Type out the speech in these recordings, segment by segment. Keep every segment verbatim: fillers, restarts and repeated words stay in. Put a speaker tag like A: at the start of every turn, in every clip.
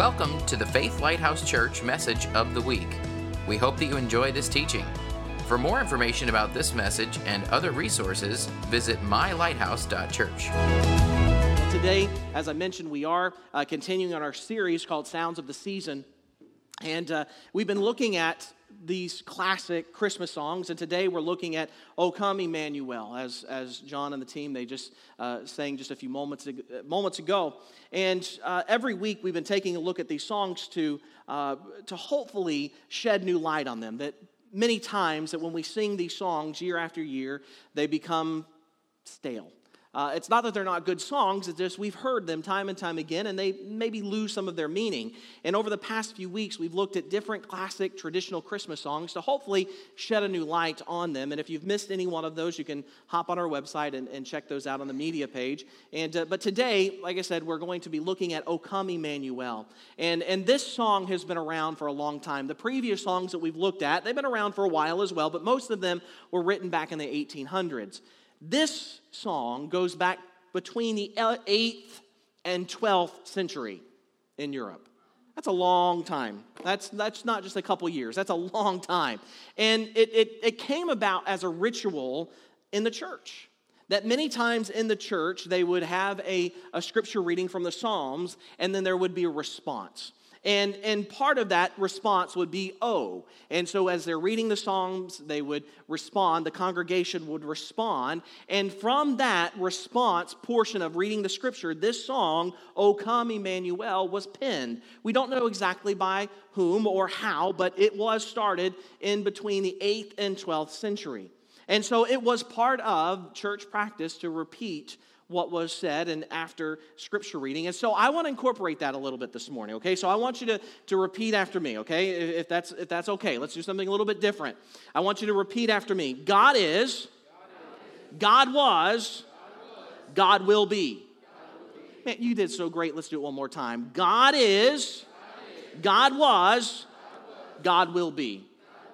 A: Welcome to the Faith Lighthouse Church Message of the Week. We hope that you enjoy this teaching. For more information about this message and other resources, visit my lighthouse dot church.
B: Well, today, as I mentioned, we are uh, continuing on our series called Sounds of the Season. And uh, we've been looking at these classic Christmas songs, and today we're looking at "O Come Emmanuel," as as John and the team, they just uh, sang just a few moments ago, moments ago. And uh, every week we've been taking a look at these songs to uh, to hopefully shed new light on them. That many times that when we sing these songs year after year, they become stale. Uh, it's not that they're not good songs, it's just we've heard them time and time again, and they maybe lose some of their meaning. And over the past few weeks, we've looked at different classic traditional Christmas songs to hopefully shed a new light on them. And if you've missed any one of those, you can hop on our website and, and check those out on the media page. And uh, But today, like I said, we're going to be looking at "O Come Emmanuel." And, and this song has been around for a long time. The previous songs that we've looked at, they've been around for a while as well, but most of them were written back in the eighteen hundreds. This song goes back between the eighth and twelfth century in Europe. That's a long time. That's that's not just a couple years. That's a long time. And it, it, it came about as a ritual in the church. That many times in the church, they would have a, a scripture reading from the Psalms, and then there would be a response. And, and part of that response would be "Oh." And so as they're reading the Psalms, they would respond, the congregation would respond, and from that response portion of reading the scripture, this song, "O Come Emmanuel," was penned. We don't know exactly by whom or how, but it was started in between the eighth and twelfth century. And so it was part of church practice to repeat what was said and after scripture reading. And so I want to incorporate that a little bit this morning, okay? So I want you to, to repeat after me, okay? If that's if that's okay. Let's do something a little bit different. I want you to repeat after me. God is, God was, God will be. Man, you did so great. Let's do it one more time. God is, God was, God will be.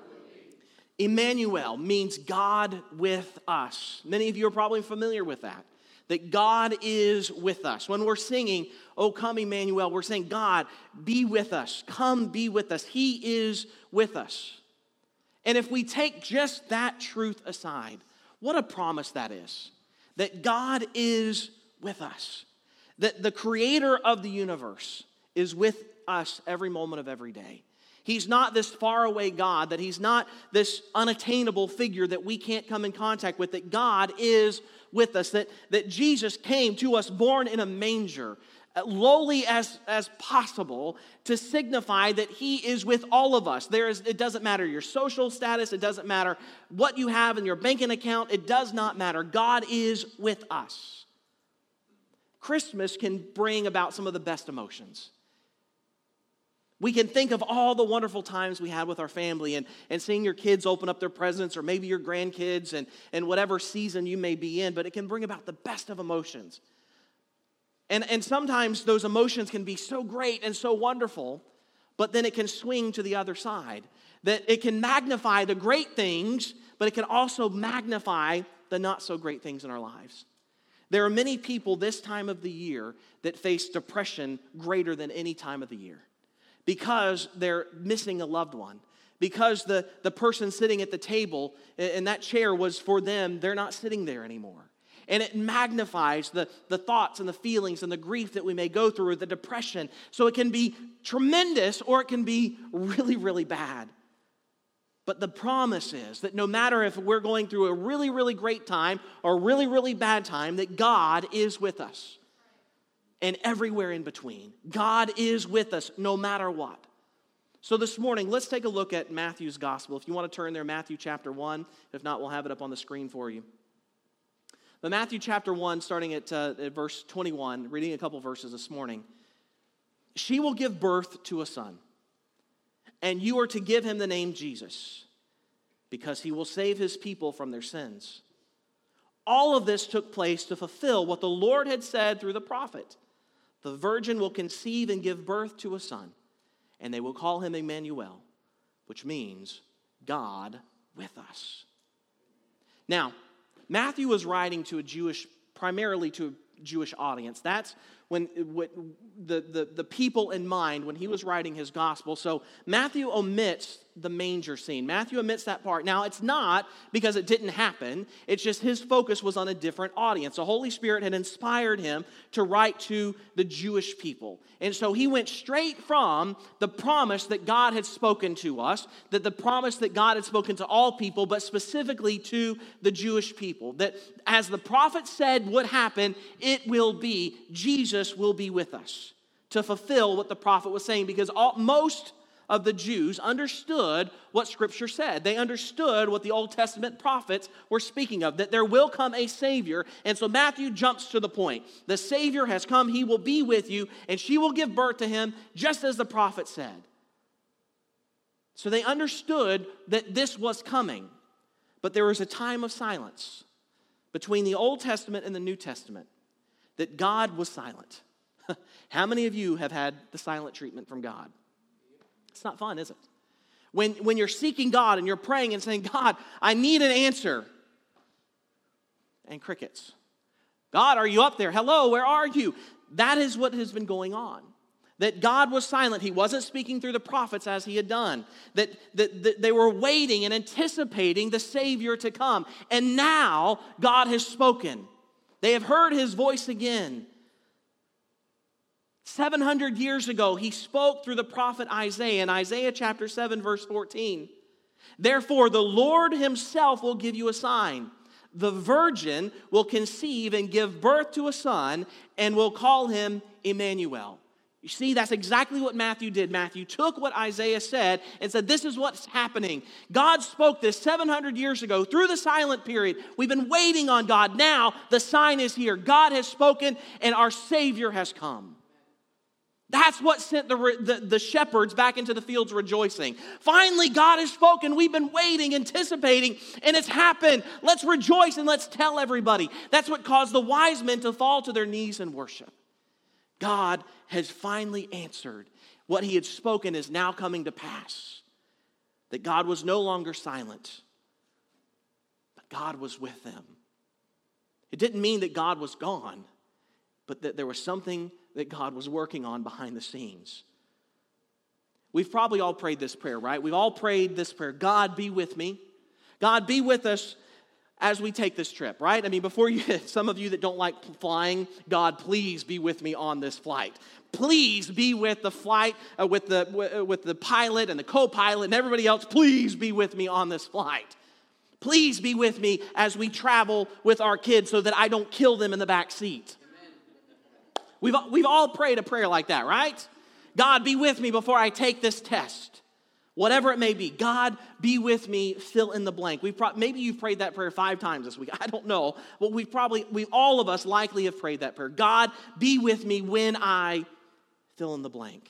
B: Emmanuel means God with us. Many of you are probably familiar with that. That God is with us. When we're singing, "O Come Emmanuel," we're saying, God, be with us. Come be with us. He is with us. And if we take just that truth aside, what a promise that is. That God is with us. That the creator of the universe is with us every moment of every day. He's not this faraway God, that he's not this unattainable figure that we can't come in contact with, that God is with us, that, that Jesus came to us born in a manger, lowly as, as possible, to signify that he is with all of us. There is, it doesn't matter your social status, it doesn't matter what you have in your banking account, it does not matter. God is with us. Christmas can bring about some of the best emotions. We can think of all the wonderful times we had with our family and, and seeing your kids open up their presents or maybe your grandkids and, and whatever season you may be in, but it can bring about the best of emotions. And, and sometimes those emotions can be so great and so wonderful, but then it can swing to the other side. That it can magnify the great things, but it can also magnify the not so great things in our lives. There are many people this time of the year that face depression greater than any time of the year, because they're missing a loved one, because the, the person sitting at the table and that chair was for them, they're not sitting there anymore. And it magnifies the, the thoughts and the feelings and the grief that we may go through, or the depression. So it can be tremendous or it can be really, really bad. But the promise is that no matter if we're going through a really, really great time or a really, really bad time, that God is with us. And everywhere in between. God is with us no matter what. So this morning, let's take a look at Matthew's gospel. If you want to turn there, Matthew chapter one. If not, we'll have it up on the screen for you. But Matthew chapter one, starting at, uh, at verse twenty-one, reading a couple verses this morning. "She will give birth to a son, and you are to give him the name Jesus, because he will save his people from their sins." All of this took place to fulfill what the Lord had said through the prophet. "The virgin will conceive and give birth to a son, and they will call him Emmanuel," which means God with us. Now, Matthew was writing to a Jewish, primarily to a Jewish audience. That's when what, the, the, the people in mind when he was writing his gospel. So Matthew omits the manger scene. Matthew omits that part. Now, it's not because it didn't happen. It's just his focus was on a different audience. The Holy Spirit had inspired him to write to the Jewish people. And so he went straight from the promise that God had spoken to us, that the promise that God had spoken to all people, but specifically to the Jewish people, that as the prophet said would happen, it will be. Jesus will be with us to fulfill what the prophet was saying, because all, most of the Jews understood what Scripture said. They understood what the Old Testament prophets were speaking of, that there will come a Savior. And so Matthew jumps to the point. The Savior has come, he will be with you, and she will give birth to him, just as the prophet said. So they understood that this was coming. But there was a time of silence between the Old Testament and the New Testament, that God was silent. How many of you have had the silent treatment from God? It's not fun, is it? When, when you're seeking God and you're praying and saying, God, I need an answer. And crickets. God, are you up there? Hello, where are you? That is what has been going on. That God was silent. He wasn't speaking through the prophets as he had done. That, that, that they were waiting and anticipating the Savior to come. And now God has spoken. They have heard his voice again. seven hundred years ago, he spoke through the prophet Isaiah in Isaiah chapter seven, verse fourteen. Therefore, the Lord himself will give you a sign. The virgin will conceive and give birth to a son, and will call him Emmanuel. You see, that's exactly what Matthew did. Matthew took what Isaiah said and said, this is what's happening. God spoke this seven hundred years ago through the silent period. We've been waiting on God. Now the sign is here. God has spoken and our Savior has come. That's what sent the, the, the shepherds back into the fields rejoicing. Finally, God has spoken. We've been waiting, anticipating, and it's happened. Let's rejoice and let's tell everybody. That's what caused the wise men to fall to their knees and worship. God has finally answered. What he had spoken is now coming to pass. That God was no longer silent, but God was with them. It didn't mean that God was gone, but that there was something that God was working on behind the scenes. We've probably all prayed this prayer, right? We've all prayed this prayer. God, be with me. God, be with us as we take this trip, right? I mean, before you, some of you that don't like flying, God, please be with me on this flight. Please be with the flight, uh, with the with the pilot and the co-pilot and everybody else. Please be with me on this flight. Please be with me as we travel with our kids so that I don't kill them in the back seat. We've, we've all prayed a prayer like that, right? God, be with me before I take this test. Whatever it may be. God, be with me, fill in the blank. We've pro- maybe you've prayed that prayer five times this week. I don't know. But we've probably, we all of us likely have prayed that prayer. God, be with me when I fill in the blank.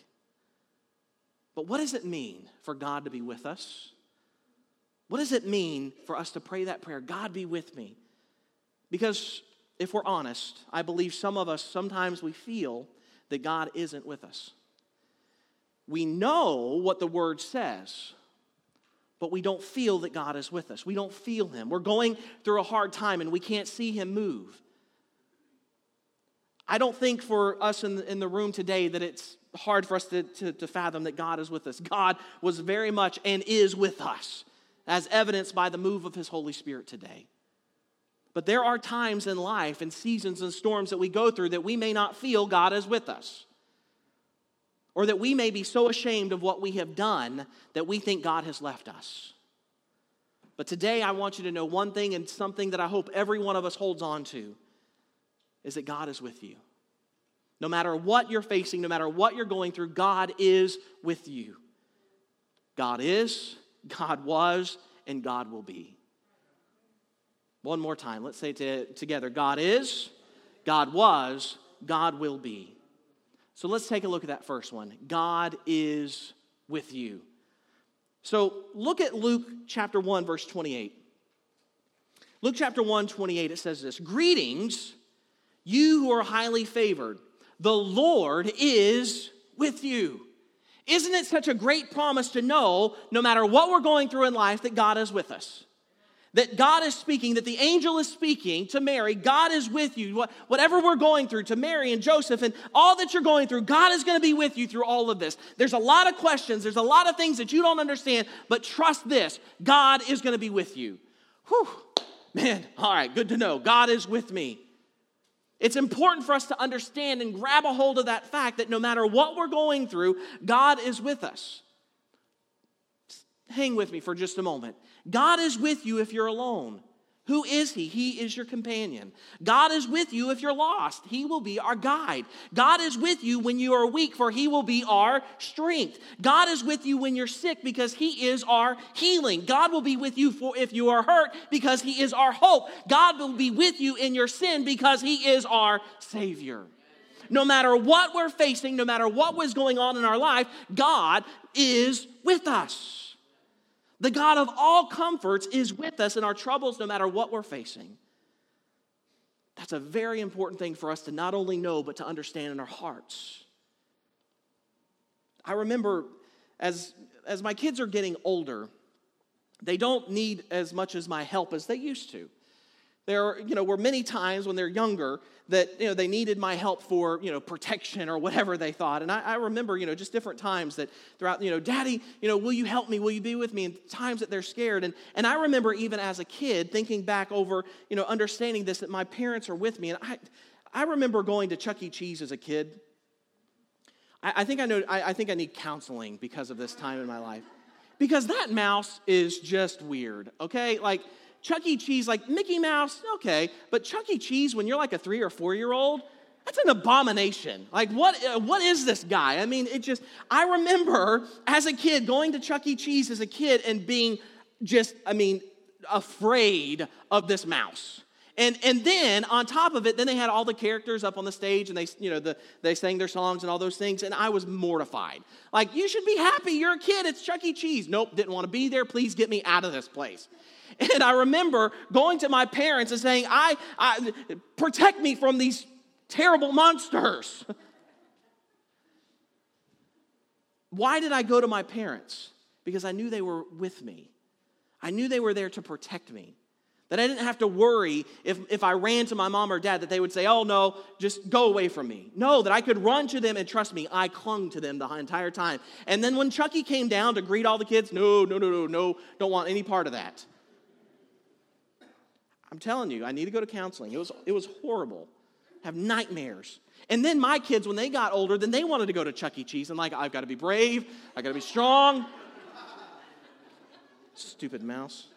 B: But what does it mean for God to be with us? What does it mean for us to pray that prayer? God, be with me. Because if we're honest, I believe some of us, sometimes we feel that God isn't with us. We know what the Word says, but we don't feel that God is with us. We don't feel Him. We're going through a hard time and we can't see Him move. I don't think for us in the, in the room today that it's hard for us to, to, to fathom that God is with us. God was very much and is with us, as evidenced by the move of His Holy Spirit today. But there are times in life and seasons and storms that we go through that we may not feel God is with us. Or that we may be so ashamed of what we have done that we think God has left us. But today I want you to know one thing, and something that I hope every one of us holds on to, is that God is with you. No matter what you're facing, no matter what you're going through, God is with you. God is, God was, and God will be. One more time. Let's say it together. God is, God was, God will be. So let's take a look at that first one. God is with you. So look at Luke chapter one, verse twenty-eight. Luke chapter one, twenty-eight, it says this. Greetings, you who are highly favored. The Lord is with you. Isn't it such a great promise to know, no matter what we're going through in life, that God is with us? that God is speaking, that the angel is speaking to Mary. God is with you. Whatever we're going through, to Mary and Joseph and all that you're going through, God is going to be with you through all of this. There's a lot of questions. There's a lot of things that you don't understand, but trust this. God is going to be with you. Whew. Man, all right, good to know. God is with me. It's important for us to understand and grab a hold of that fact that no matter what we're going through, God is with us. Hang with me for just a moment. God is with you if you're alone. Who is He? He is your companion. God is with you if you're lost. He will be our guide. God is with you when you are weak, for He will be our strength. God is with you when you're sick because He is our healing. God will be with you for if you are hurt because He is our hope. God will be with you in your sin because He is our Savior. No matter what we're facing, no matter what was going on in our life, God is with us. The God of all comforts is with us in our troubles no matter what we're facing. That's a very important thing for us to not only know, but to understand in our hearts. I remember as, as my kids are getting older, they don't need as much as my help as they used to. There, you know, were many times when they're younger that, you know, they needed my help for, you know, protection or whatever they thought. And I, I remember, you know, just different times that throughout, you know, Daddy, you know, will you help me? Will you be with me? And times that they're scared. And, and I remember even as a kid thinking back over, you know, understanding this, that my parents are with me. And I, I remember going to Chuck E. Cheese as a kid. I, I think I know, I, I think I need counseling because of this time in my life. Because that mouse is just weird, okay? Like, Chuck E. Cheese, like Mickey Mouse, okay, but Chuck E. Cheese, when you're like a three or four-year-old, that's an abomination. Like, what, uh, what is this guy? I mean, it just, I remember as a kid going to Chuck E. Cheese as a kid and being just, I mean, afraid of this mouse. And and then on top of it, then they had all the characters up on the stage and they, you know, the, they sang their songs and all those things, and I was mortified. Like, you should be happy, you're a kid, it's Chuck E. Cheese. Nope, didn't want to be there, please get me out of this place. And I remember going to my parents and saying, I, I protect me from these terrible monsters. Why did I go to my parents? Because I knew they were with me. I knew they were there to protect me. That I didn't have to worry if, if I ran to my mom or dad that they would say, oh no, just go away from me. No, that I could run to them and trust me. I clung to them the entire time. And then when Chucky came down to greet all the kids, no, no, no, no, no, don't want any part of that. I'm telling you, I need to go to counseling. It was, it was horrible. I have nightmares. And then my kids, when they got older, then they wanted to go to Chuck E. Cheese. And like, I've got to be brave. I've got to be strong. Stupid mouse.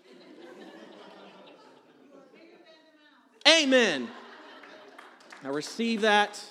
B: Amen. I receive that.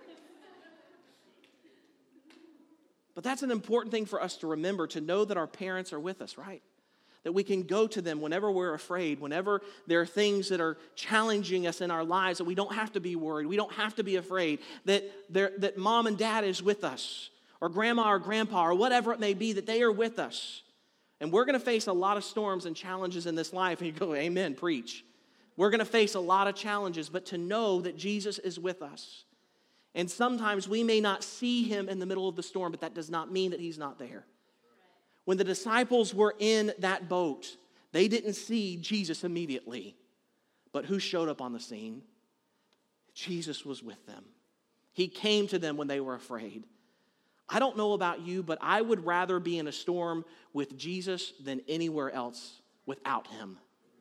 B: But that's an important thing for us to remember, to know that our parents are with us, right? That we can go to them whenever we're afraid, whenever there are things that are challenging us in our lives, that we don't have to be worried, we don't have to be afraid, that, that mom and dad is with us, or grandma or grandpa, or whatever it may be, that they are with us. And we're going to face a lot of storms and challenges in this life, and you go, amen, preach. We're going to face a lot of challenges, but to know that Jesus is with us. And sometimes we may not see him in the middle of the storm, but that does not mean that he's not there. When the disciples were in that boat, they didn't see Jesus immediately. But who showed up on the scene? Jesus was with them. He came to them when they were afraid. I don't know about you, but I would rather be in a storm with Jesus than anywhere else without him.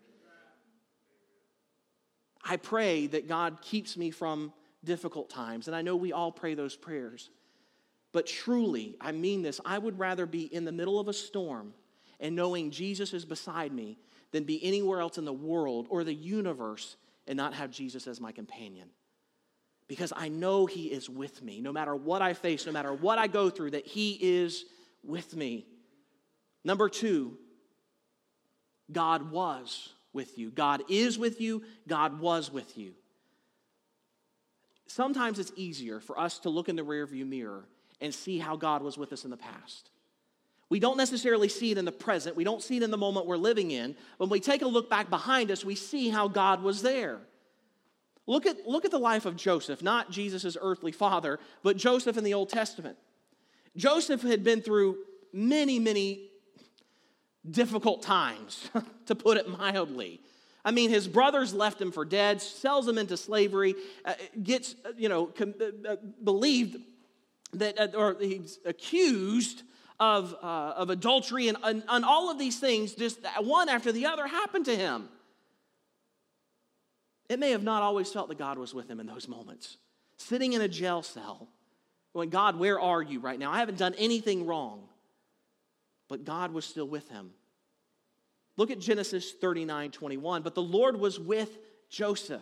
B: I pray that God keeps me from difficult times, and I know we all pray those prayers. But truly, I mean this, I would rather be in the middle of a storm and knowing Jesus is beside me than be anywhere else in the world or the universe and not have Jesus as my companion. Because I know he is with me. No matter what I face, no matter what I go through, that he is with me. Number two, God was with you. God is with you. God was with you. Sometimes it's easier for us to look in the rearview mirror and see how God was with us in the past. We don't necessarily see it in the present. We don't see it in the moment we're living in. When we take a look back behind us, we see how God was there. Look at, look at the life of Joseph, not Jesus' earthly father, but Joseph in the Old Testament. Joseph had been through many, many difficult times, to put it mildly. I mean, his brothers left him for dead, sells him into slavery, uh, gets, uh, you know, com- uh, believed that, uh, or he's accused of, uh, of adultery, and, and, and all of these things, just one after the other, happened to him. It may have not always felt that God was with him in those moments. Sitting in a jail cell, going, God, where are you right now? I haven't done anything wrong. But God was still with him. Look at Genesis thirty-nine twenty-one. But the Lord was with Joseph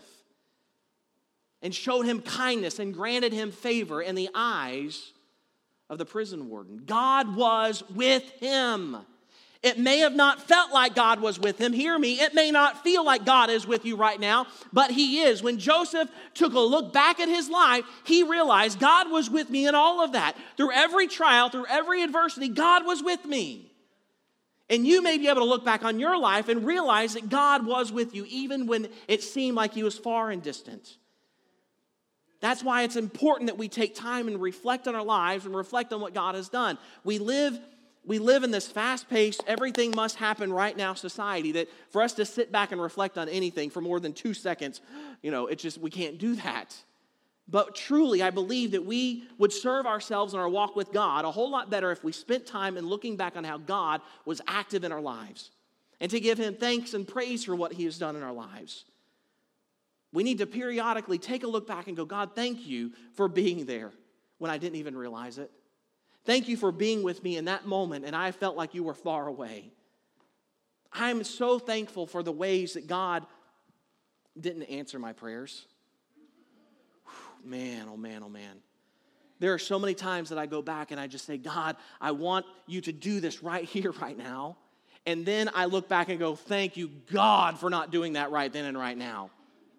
B: and showed him kindness and granted him favor in the eyes of the prison warden. God was with him. It may have not felt like God was with him. Hear me, it may not feel like God is with you right now, but he is. When Joseph took a look back at his life, he realized God was with me in all of that. Through every trial, through every adversity, God was with me. And you may be able to look back on your life and realize that God was with you even when it seemed like he was far and distant. That's why it's important that we take time and reflect on our lives and reflect on what God has done. We live We live in this fast-paced, everything must happen right now society that for us to sit back and reflect on anything for more than two seconds, you know, it just, we can't do that. But truly, I believe that we would serve ourselves in our walk with God a whole lot better if we spent time in looking back on how God was active in our lives and to give him thanks and praise for what he has done in our lives. We need to periodically take a look back and go, God, thank you for being there when I didn't even realize it. Thank you for being with me in that moment, and I felt like you were far away. I'm so thankful for the ways that God didn't answer my prayers. Whew, man, oh man, oh man. There are so many times that I go back and I just say, God, I want you to do this right here, right now. And then I look back and go, thank you, God, for not doing that right then and right now.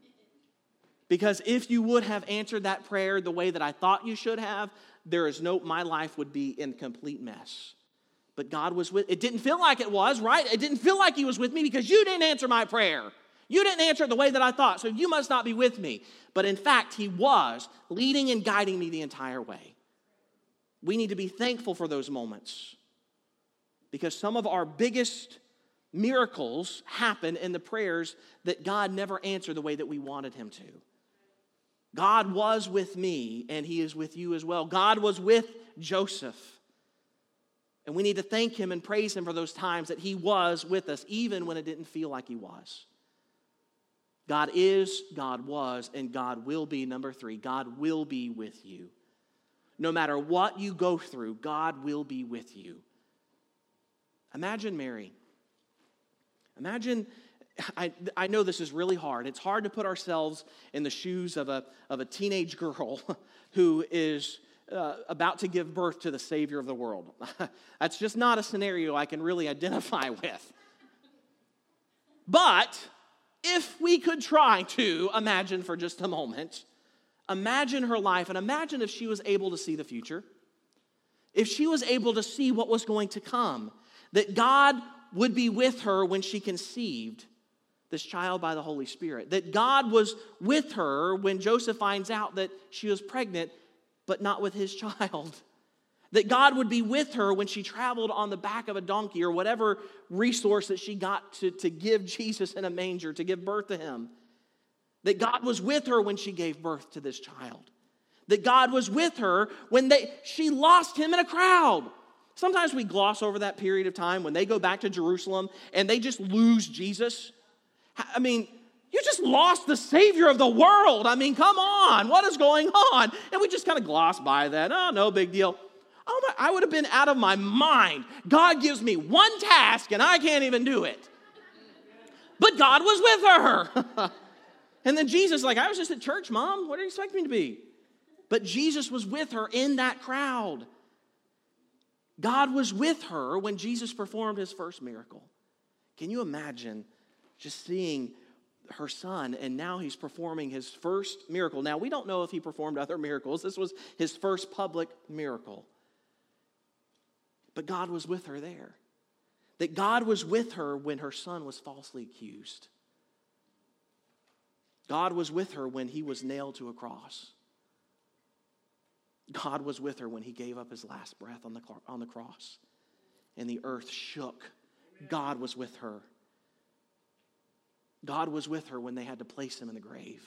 B: Because if you would have answered that prayer the way that I thought you should have, there is no, my life would be in complete mess. But God was with, it didn't feel like it was, right? It didn't feel like he was with me because you didn't answer my prayer. You didn't answer it the way that I thought, so you must not be with me. But in fact, he was leading and guiding me the entire way. We need to be thankful for those moments because some of our biggest miracles happen in the prayers that God never answered the way that we wanted him to. God was with me, and he is with you as well. God was with Joseph. And we need to thank him and praise him for those times that he was with us, even when it didn't feel like he was. God is, God was, and God will be. Number three, God will be with you. No matter what you go through, God will be with you. Imagine Mary. Imagine... I, I know this is really hard. It's hard to put ourselves in the shoes of a, of a teenage girl who is uh, about to give birth to the Savior of the world. That's just not a scenario I can really identify with. But if we could try to imagine for just a moment, imagine her life and imagine if she was able to see the future, if she was able to see what was going to come, that God would be with her when she conceived this child by the Holy Spirit. That God was with her when Joseph finds out that she was pregnant, but not with his child. That God would be with her when she traveled on the back of a donkey or whatever resource that she got to, to give Jesus in a manger, to give birth to him. That God was with her when she gave birth to this child. That God was with her when they she lost him in a crowd. Sometimes we gloss over that period of time when they go back to Jerusalem and they just lose Jesus. I mean, you just lost the Savior of the world. I mean, come on. What is going on? And we just kind of gloss by that. Oh, no big deal. Oh, my, I would have been out of my mind. God gives me one task and I can't even do it. But God was with her. And then Jesus, like, I was just at church, Mom. What do you expect me to be? But Jesus was with her in that crowd. God was with her when Jesus performed his first miracle. Can you imagine just seeing her son, and now he's performing his first miracle. Now, we don't know if he performed other miracles. This was his first public miracle. But God was with her there. That God was with her when her son was falsely accused. God was with her when he was nailed to a cross. God was with her when he gave up his last breath on the, on the cross. And the earth shook God was with her. God was with her when they had to place him in the grave.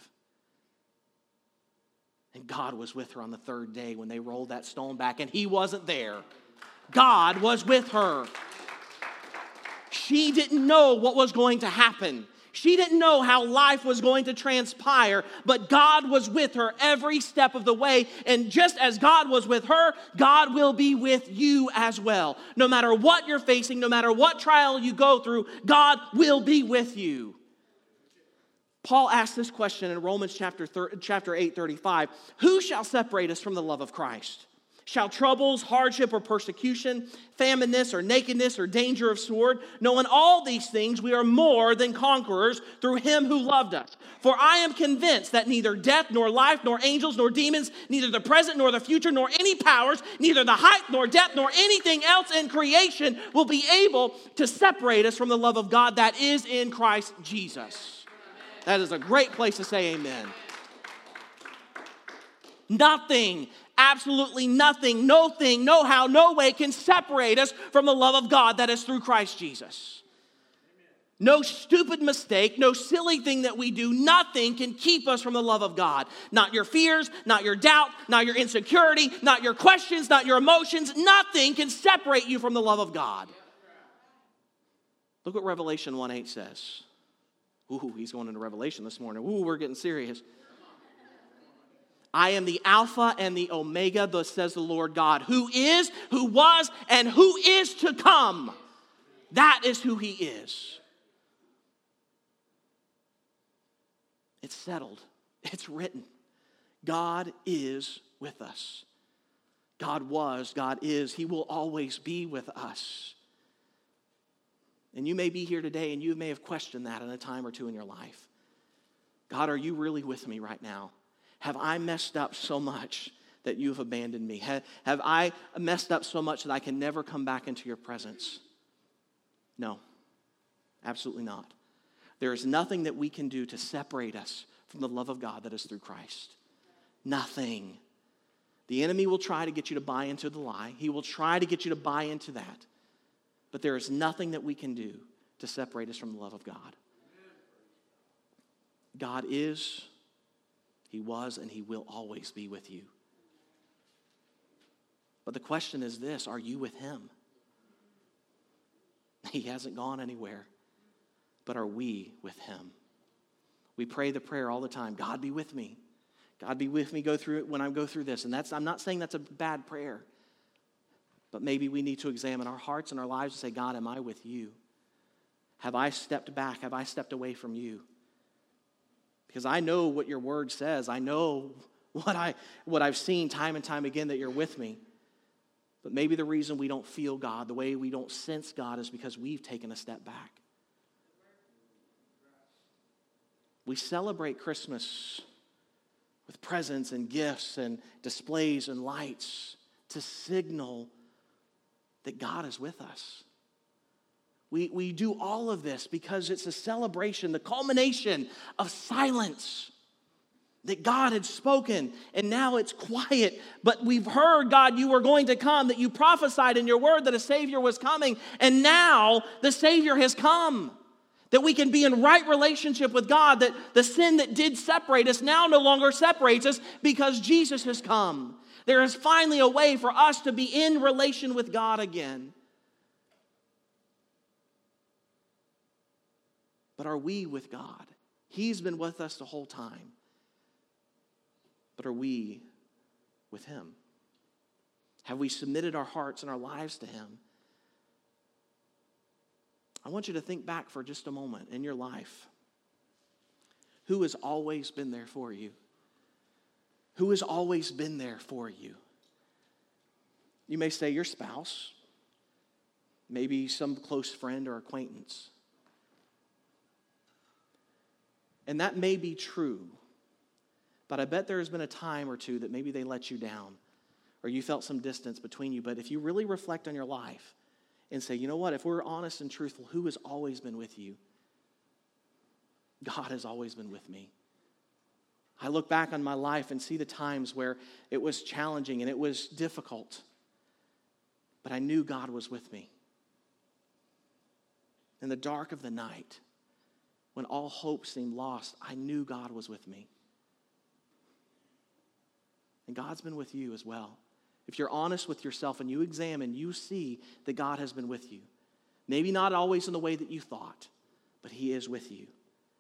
B: And God was with her on the third day when they rolled that stone back, and he wasn't there. God was with her. She didn't know what was going to happen. She didn't know how life was going to transpire, but God was with her every step of the way. And just as God was with her, God will be with you as well. No matter what you're facing, no matter what trial you go through, God will be with you. Paul asked this question in Romans chapter, chapter eight, thirty-five. Who shall separate us from the love of Christ? Shall troubles, hardship, or persecution, famine,ness or nakedness, or danger of sword? No, in all these things we are more than conquerors through him who loved us. For I am convinced that neither death, nor life, nor angels, nor demons, neither the present, nor the future, nor any powers, neither the height, nor depth, nor anything else in creation will be able to separate us from the love of God that is in Christ Jesus. That is a great place to say amen. Nothing, absolutely nothing, no thing, no how, no way can separate us from the love of God that is through Christ Jesus. No stupid mistake, no silly thing that we do, nothing can keep us from the love of God. Not your fears, not your doubt, not your insecurity, not your questions, not your emotions. Nothing can separate you from the love of God. Look what Revelation one eight says. Ooh, he's going into Revelation this morning. Ooh, we're getting serious. I am the Alpha and the Omega, thus says the Lord God, who is, who was, and who is to come. That is who he is. It's settled. It's written. God is with us. God was, God is. He will always be with us. And you may be here today and you may have questioned that in a time or two in your life. God, are you really with me right now? Have I messed up so much that you've abandoned me? Have, have I messed up so much that I can never come back into your presence? No, absolutely not. There is nothing that we can do to separate us from the love of God that is through Christ. Nothing. The enemy will try to get you to buy into the lie. He will try to get you to buy into that. But there is nothing that we can do to separate us from the love of God. God is, he was, and he will always be with you. But the question is this, are you with him? He hasn't gone anywhere. But are we with him? We pray the prayer all the time, God be with me. God be with me go through it when I go through this. And that's I'm not saying that's a bad prayer. But maybe we need to examine our hearts and our lives and say, God, am I with you? Have I stepped back? Have I stepped away from you? Because I know what your word says. I know what, I, what I've seen time and time again that you're with me. But maybe the reason we don't feel God, the way we don't sense God, is because we've taken a step back. We celebrate Christmas with presents and gifts and displays and lights to signal that God is with us. We, we do all of this because it's a celebration, the culmination of silence. That God had spoken, and now it's quiet. But we've heard, God, you were going to come, that you prophesied in your word that a Savior was coming, and now the Savior has come. That we can be in right relationship with God, that the sin that did separate us now no longer separates us because Jesus has come. There is finally a way for us to be in relation with God again. But are we with God? He's been with us the whole time. But are we with him? Have we submitted our hearts and our lives to him? I want you to think back for just a moment in your life. Who has always been there for you? Who has always been there for you? You may say your spouse, maybe some close friend or acquaintance. And that may be true, but I bet there has been a time or two that maybe they let you down or you felt some distance between you. But if you really reflect on your life and say, you know what, if we're honest and truthful, who has always been with you? God has always been with me. I look back on my life and see the times where it was challenging and it was difficult, but I knew God was with me. in the dark of the night, when all hope seemed lost, I knew God was with me. And God's been with you as well. If you're honest with yourself and you examine, you see that God has been with you. Maybe not always in the way that you thought, but he is with you.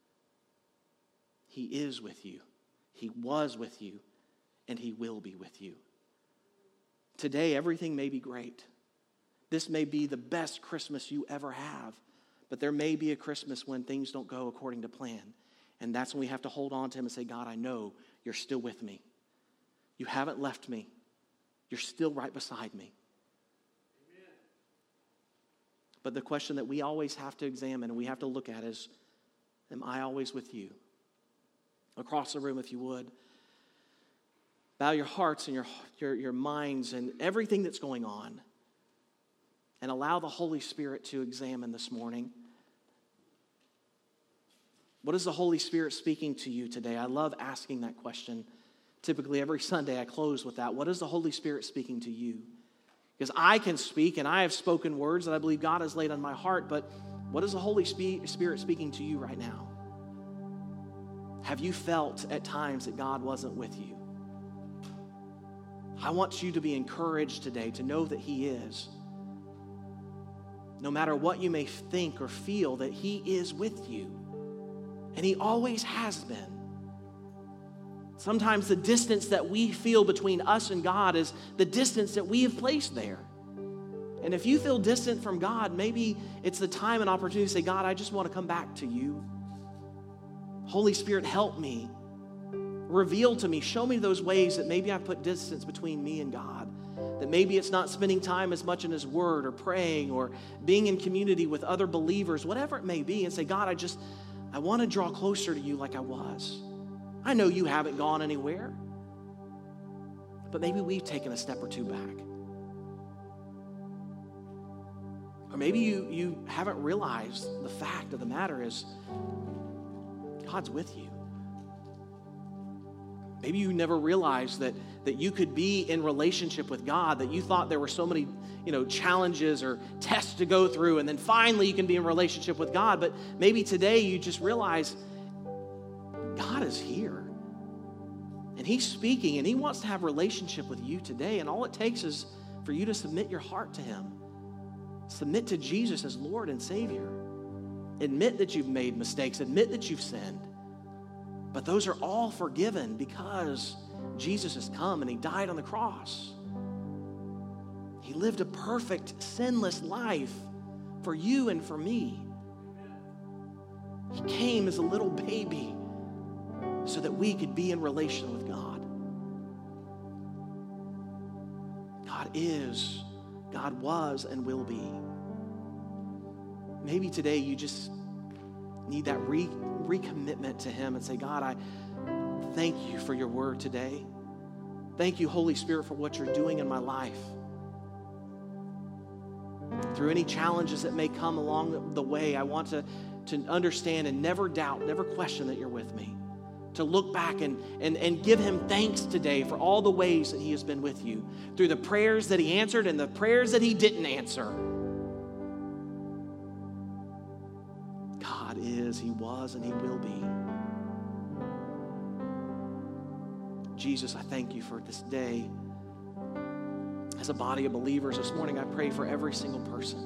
B: He is with you. He was with you, and he will be with you. Today, everything may be great. This may be the best Christmas you ever have, but there may be a Christmas when things don't go according to plan. And that's when we have to hold on to him and say, God, I know you're still with me. You haven't left me. You're still right beside me. Amen. But the question that we always have to examine and we have to look at is, am I always with you? Across the room, if you would, bow your hearts and your, your, your minds and everything that's going on, and allow the Holy Spirit to examine this morning. What is the Holy Spirit speaking to you today? I love asking that question. Typically, every Sunday I close with that. What is the Holy Spirit speaking to you? Because I can speak, and I have spoken words that I believe God has laid on my heart, but what is the Holy Spirit speaking to you right now? Have you felt at times that God wasn't with you? I want you to be encouraged today to know that he is. No matter what you may think or feel, that he is with you. And he always has been. Sometimes the distance that we feel between us and God is the distance that we have placed there. And if you feel distant from God, maybe it's the time and opportunity to say, God, I just want to come back to you. Holy Spirit, help me. Reveal to me, show me those ways that maybe I've put distance between me and God. That maybe it's not spending time as much in his word or praying or being in community with other believers, whatever it may be, and say, God, I just, I want to draw closer to you like I was. I know you haven't gone anywhere, but maybe we've taken a step or two back. Or maybe you, you haven't realized the fact of the matter is God's with you. Maybe you never realized that, that you could be in relationship with God, that you thought there were so many, you know, challenges or tests to go through, and then finally you can be in relationship with God. But maybe today you just realize God is here. And he's speaking, and he wants to have a relationship with you today. And all it takes is for you to submit your heart to him. Submit to Jesus as Lord and Savior. Admit that you've made mistakes. Admit that you've sinned. But those are all forgiven because Jesus has come and he died on the cross. He lived a perfect, sinless life for you and for me. He came as a little baby so that we could be in relation with God. God is, God was, and will be. Maybe today you just need that re- recommitment to him and say, God, I thank you for your word today. Thank you, Holy Spirit, for what you're doing in my life. Through any challenges that may come along the way, I want to, to understand and never doubt, never question that you're with me. To look back and, and, and give him thanks today for all the ways that he has been with you. Through the prayers that he answered and the prayers that he didn't answer. God is, he was, and he will be. Jesus, I thank you for this day. As a body of believers this morning, I pray for every single person.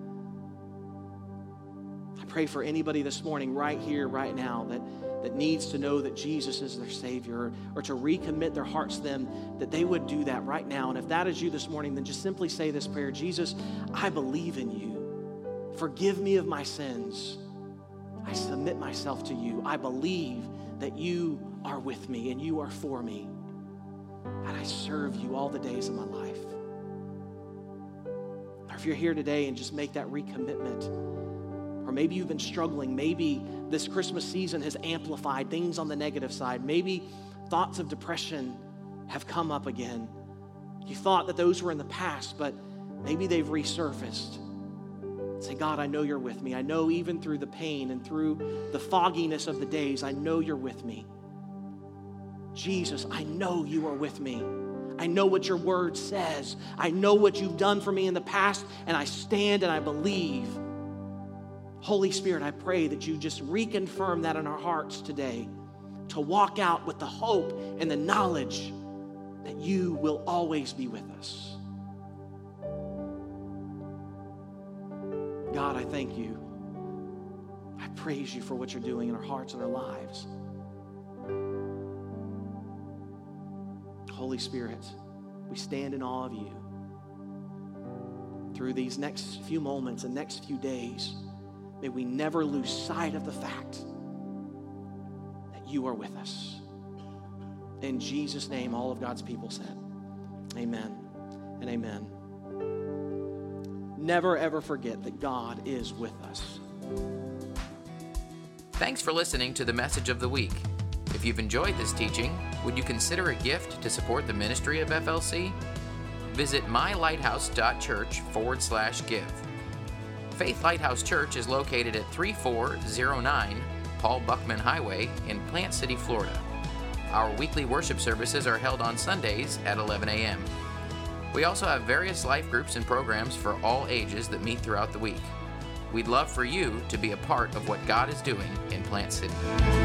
B: I pray for anybody this morning right here, right now, that, that needs to know that Jesus is their Savior, or, or to recommit their hearts to them, that they would do that right now. And if that is you this morning, then just simply say this prayer: Jesus, I believe in you. Forgive me of my sins. I submit myself to you. I believe that you are with me and you are for me. And I serve you all the days of my life. Or if you're here today and just make that recommitment, or maybe you've been struggling, maybe this Christmas season has amplified things on the negative side. Maybe thoughts of depression have come up again. You thought that those were in the past, but maybe they've resurfaced. Say, God, I know you're with me. I know even through the pain and through the fogginess of the days, I know you're with me. Jesus, I know you are with me. I know what your word says. I know what you've done for me in the past, and I stand and I believe Holy Spirit, I pray that you just reconfirm that in our hearts today, to walk out with the hope and the knowledge that you will always be with us. God, I thank you. I praise you for what you're doing in our hearts and our lives. Holy Spirit, we stand in awe of you. Through these next few moments and next few days, may we never lose sight of the fact that you are with us. In Jesus' name, all of God's people said, amen and amen. Never, ever forget that God is with us.
A: Thanks for listening to the Message of the Week. If you've enjoyed this teaching, would you consider a gift to support the ministry of F L C? Visit mylighthouse.church forward slash give. Faith Lighthouse Church is located at thirty-four oh nine Paul Buckman Highway in Plant City, Florida. Our weekly worship services are held on Sundays at eleven a.m. We also have various life groups and programs for all ages that meet throughout the week. We'd love for you to be a part of what God is doing in Plant City.